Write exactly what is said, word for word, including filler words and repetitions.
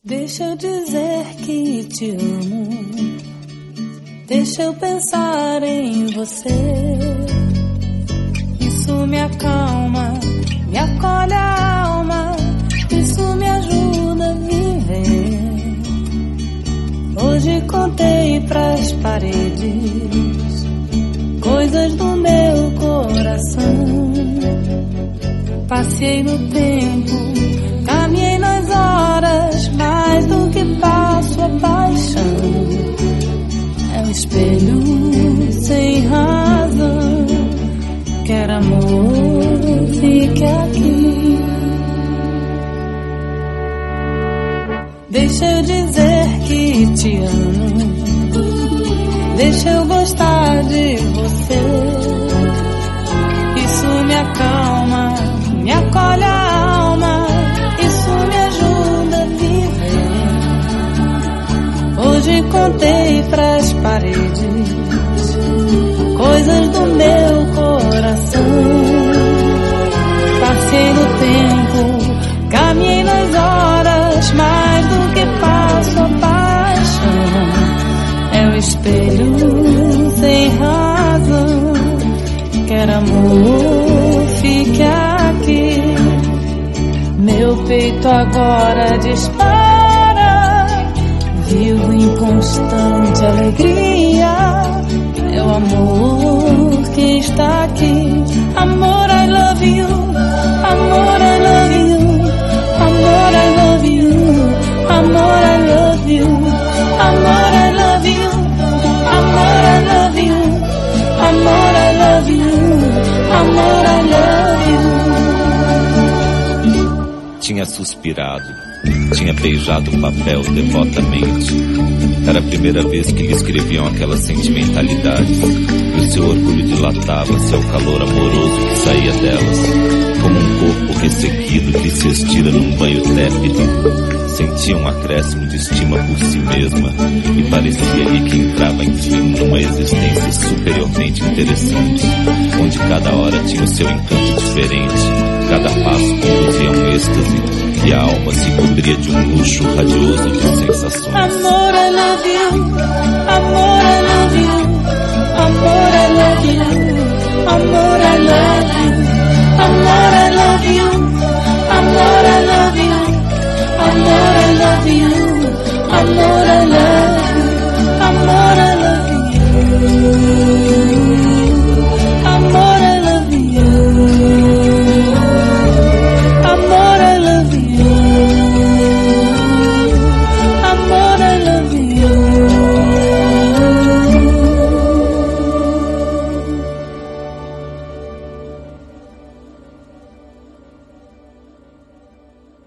Deixa eu dizer que te amo, deixa eu pensar em você. Isso me acalma, me acolhe a alma, isso me ajuda a viver. Hoje contei pras paredes coisas do meu coração. Passei no tempo, caminhei nas horas, mais do que passo a paixão. É um espelho sem razão, quer amor, fique aqui. Deixa eu dizer que te amo, deixa eu gostar de você. Isso me acalma, me acolhe a alma, isso me ajuda a viver. Hoje contei pras paredes coisas do meu coração. Passei no tempo, caminhei nas horas, mais do que passo a paixão. É o espelho sem razão, quer amor, fique aqui. Meu peito agora dispara, vivo em constante alegria. É o amor que está aqui. Amor, I love you. Amor, I love you. Amor, I love you. Amor, I love you. Amor, I love you. Amor, I love you. Amor, I love you. Amor, I love you. Tinha suspirado, tinha beijado o papel devotamente. Era a primeira vez que lhe escreviam aquela sentimentalidade, e o seu orgulho dilatava-se ao calor amoroso que saía delas, como um corpo ressequido que se estira num banho tépido. Sentia um acréscimo de estima por si mesma, e parecia-lhe que entrava enfim numa existência superiormente interessante, onde cada hora tinha o seu encanto diferente, cada passo conduzia a um êxtase, e a alma se cobria de um luxo radioso de sensações. Amor, I love you. Amor, I love you. Amor, I love you. Amor, I love you. Amor, I love you.